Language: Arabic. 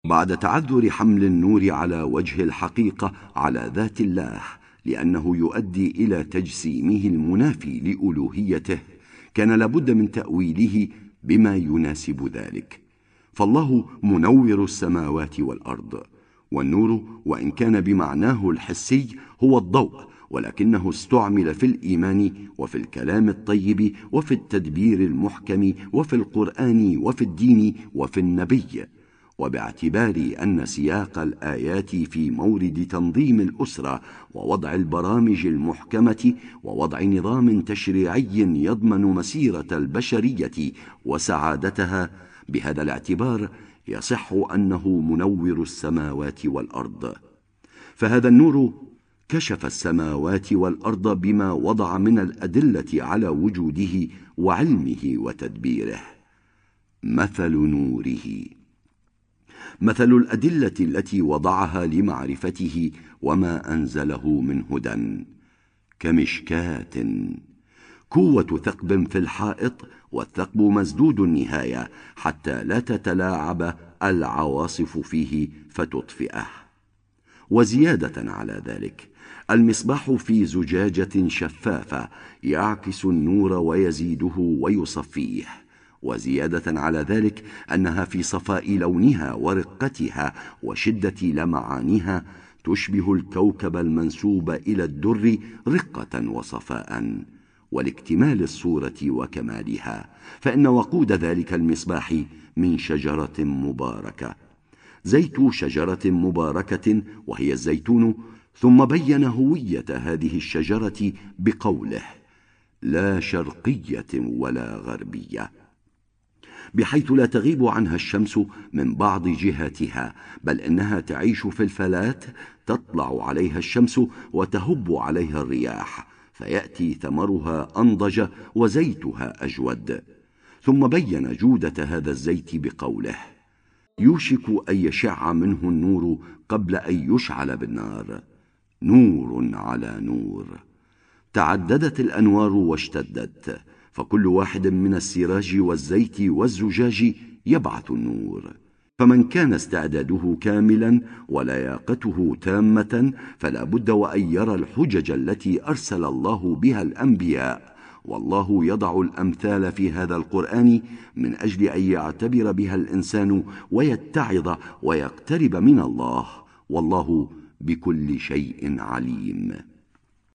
بعد تعذر حمل النور على وجه الحقيقة على ذات الله لأنه يؤدي إلى تجسيمه المنافي لألوهيته، كان لابد من تأويله بما يناسب ذلك. فالله منور السماوات والأرض، والنور وإن كان بمعناه الحسي هو الضوء، ولكنه استعمل في الإيمان وفي الكلام الطيب وفي التدبير المحكم وفي القرآن وفي الدين وفي النبي. وباعتبار أن سياق الآيات في مورد تنظيم الأسرة ووضع البرامج المحكمة ووضع نظام تشريعي يضمن مسيرة البشرية وسعادتها، بهذا الاعتبار يصح أنه منور السماوات والأرض. فهذا النور كشف السماوات والأرض بما وضع من الأدلة على وجوده وعلمه وتدبيره. مثل نوره: مثل الأدلة التي وضعها لمعرفته وما أنزله من هدى، كمشكاة كوة ثقب في الحائط، والثقب مسدود النهاية حتى لا تتلاعب العواصف فيه فتطفئه. وزيادة على ذلك، المصباح في زجاجة شفافة يعكس النور ويزيده ويصفيه. وزيادة على ذلك أنها في صفاء لونها ورقتها وشدة لمعانها تشبه الكوكب المنسوب إلى الدر رقة وصفاء، ولاكتمال الصورة وكمالها، فإن وقود ذلك المصباح من شجرة مباركة، زيت شجرة مباركة وهي الزيتون. ثم بين هوية هذه الشجرة بقوله: لا شرقية ولا غربية، بحيث لا تغيب عنها الشمس من بعض جهاتها، بل إنها تعيش في الفلات تطلع عليها الشمس وتهب عليها الرياح، فيأتي ثمرها أنضج وزيتها أجود. ثم بين جودة هذا الزيت بقوله: يوشك أن يشع منه النور قبل أن يشعل بالنار، نور على نور. تعددت الأنوار واشتدت، فكل واحد من السراج والزيت والزجاج يبعث النور. فمن كان استعداده كاملا ولياقته تامة فلا بد وأن يرى الحجج التي أرسل الله بها الأنبياء، والله يضع الأمثال في هذا القرآن من أجل أن يعتبر بها الإنسان ويتعظ ويقترب من الله، والله بكل شيء عليم.